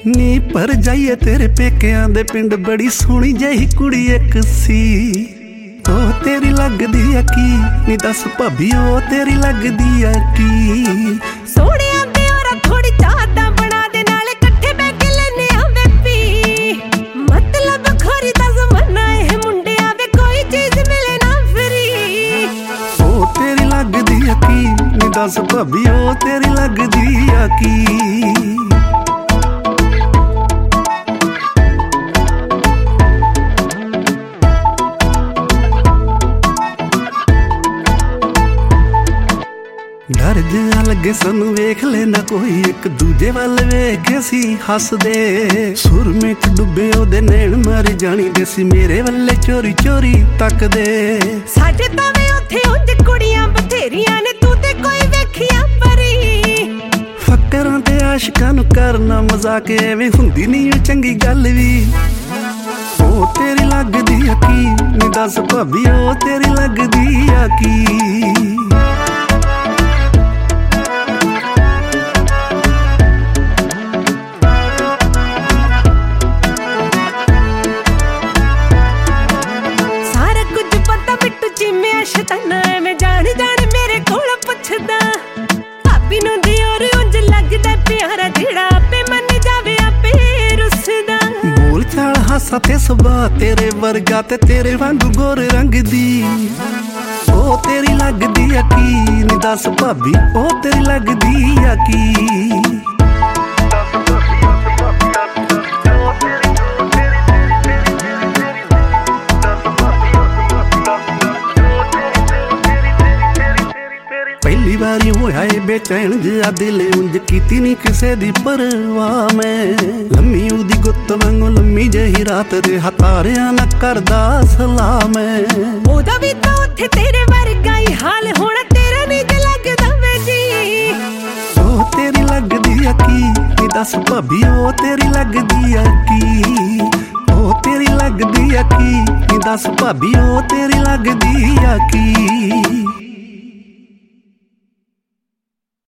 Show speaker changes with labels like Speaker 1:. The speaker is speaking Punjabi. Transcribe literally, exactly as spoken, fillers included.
Speaker 1: ਨੀ ਪਰ ਜਾਈਏ ਤੇਰੇ ਪੇਕਿਆਂ ਦੇ ਪਿੰਡ ਬੜੀ ਸੋਹਣੀ ਜਿਹੀ ਕੁੜੀ ਇੱਕ ਸੀ। ਉਹ ਤੇਰੀ ਲੱਗਦੀ ਆ ਕੀ ਨੀ ਦੱਸ ਭਾਬੀ ਉਹ ਤੇਰੀ ਲੱਗਦੀ ਆ ਕੀ।
Speaker 2: ਸੋਹਣਿਆਂ ਦੇ ਔਰਾ ਥੋੜੀ ਚਾਹਤਾ ਬਣਾ ਦੇ ਨਾਲੇ ਇਕੱਠੇ ਬਹਿ ਕੇ ਲੈਨੇ ਆ ਵੇਪੀ। ਮਤਲਬ ਖੋਰੀ ਦਾ ਜ਼ਮਾਨਾ ਇਹ ਮੁੰਡਿਆਂ ਵੇ ਕੋਈ ਚੀਜ਼ ਮਿਲੇ ਨਾ ਫਰੀ।
Speaker 1: ਉਹ ਤੇਰੀ ਲੱਗਦੀ ਆ ਕੀ ਨੀ ਦੱਸ ਭਾਬੀ ਉਹ ਤੇਰੀ ਲੱਗਦੀ ਆ ਕੀ। ਡਰ ਜਿਹਾ ਲੱਗੇ ਸਾਨੂੰ ਵੇਖ ਲੈਣਾ ਕੋਈ ਇੱਕ ਦੂਜੇ ਵੱਲ ਵੇਖ ਕੇ ਅਸੀਂ ਹੱਸਦੇ। ਸੁਰਮੇ ਚ ਡੁੱਬੇ ਉਹਦੇ ਨੈਣ ਮਾਰੀ ਜਾਣੀ ਦੇ ਸੀ ਮੇਰੇ ਵੱਲੇ ਚੋਰੀ ਚੋਰੀ ਤੱਕਦੇ।
Speaker 2: ਸਾਡੇ ਤਾਂ ਵੇ ਉੱਥੇ ਉਂਝ ਕੁੜੀਆਂ ਬਥੇਰੀਆਂ ਨੇ ਤੂੰ ਤੇ ਕੋਈ ਵੇਖਿਆ ਪਰੀ।
Speaker 1: ਫੱਕਰਾਂ ਤੇ ਆਸ਼ਿਕਾਂ ਨੂੰ ਕਰਨਾ ਮਜ਼ਾਕ ਐਵੇਂ ਹੁੰਦੀ ਨਹੀਂ ਚੰਗੀ ਗੱਲ ਵੀ। ਉਹ ਤੇਰੀ ਲੱਗਦੀ ਆ ਕੀ ਨੀ ਦੱਸ ਭਾਬੀ ਉਹ ਤੇਰੀ ਲੱਗਦੀ ਆ ਕੀ।
Speaker 2: ਸ਼ਤਾਨਾ ਐਵੇਂ ਜਾਣ ਜਾਣ ਮੇਰੇ ਕੋਲ ਪੁੱਛਦਾ। ਭਾਬੀ ਨੂੰ ਦਿਓਰ ਉਂਝ ਲੱਗਦਾ ਪਿਆਰਾ ਜਿਹੜਾ ਆਪੇ ਮੰਨ ਜਾਵੇ ਆਪੇ ਰੁੱਸਦਾ।
Speaker 1: ਬੋਲ ਚਾਲ ਹਾਸਾ ਤੇ ਸੁਭਾਅ ਤੇਰੇ ਵਰਗਾ ਤੇ ਤੇਰੇ ਵਾਂਗੂ ਗੋਰੇ ਰੰਗ ਦੀ। ਉਹ ਤੇਰੀ ਲੱਗਦੀ ਆ ਕੀ ਨੀ ਦੱਸ ਭਾਬੀ ਉਹ ਤੇਰੀ ਲੱਗਦੀ ਆ ਕੀ। ਪਹਿਲੀ ਵਾਰੀ ਹੋਇਆ ਏ ਬੇਚੈਨ ਜਿਹਾ ਦਿਲ ਉਂਝ ਕੀਤੀ ਨੀ ਕਿਸੇ ਦੀ ਪਰਵਾਹ ਮੈਂ। ਲੰਮੀ ਉਹਦੀ ਗੁੱਤ ਵਾਂਗੂ ਲੰਮੀ ਜਿਹੀ ਰਾਤ ਰਿਹਾ ਤਾਰਿਆਂ ਨਾ ਕਰਦਾ ਸਲਾਮ ਮੈਂ।
Speaker 2: ਉਹਦਾ ਵੀ ਤਾਂ ਉੱਥੇ ਤੇਰੇ ਵਰਗਾ ਹੀ ਹਾਲ ਹੋਣਾ ਤੇਰਾ ਨੀ ਜੇ ਲੱਗਦਾ ਵੇ ਜੀ।
Speaker 1: ਉਹ ਤੇਰੀ ਲੱਗਦੀ ਆ ਕੀ ਨੀ ਦੱਸ ਭਾਬੀ ਉਹ ਤੇਰੀ ਲੱਗਦੀ ਆ ਕੀ। ਉਹ ਤੇਰੀ ਲੱਗਦੀ ਆ ਕੀ ਨੀ ਦੱਸ ਭਾਬੀ ਉਹ ਤੇਰੀ ਲੱਗਦੀ ਆ ਕੀ।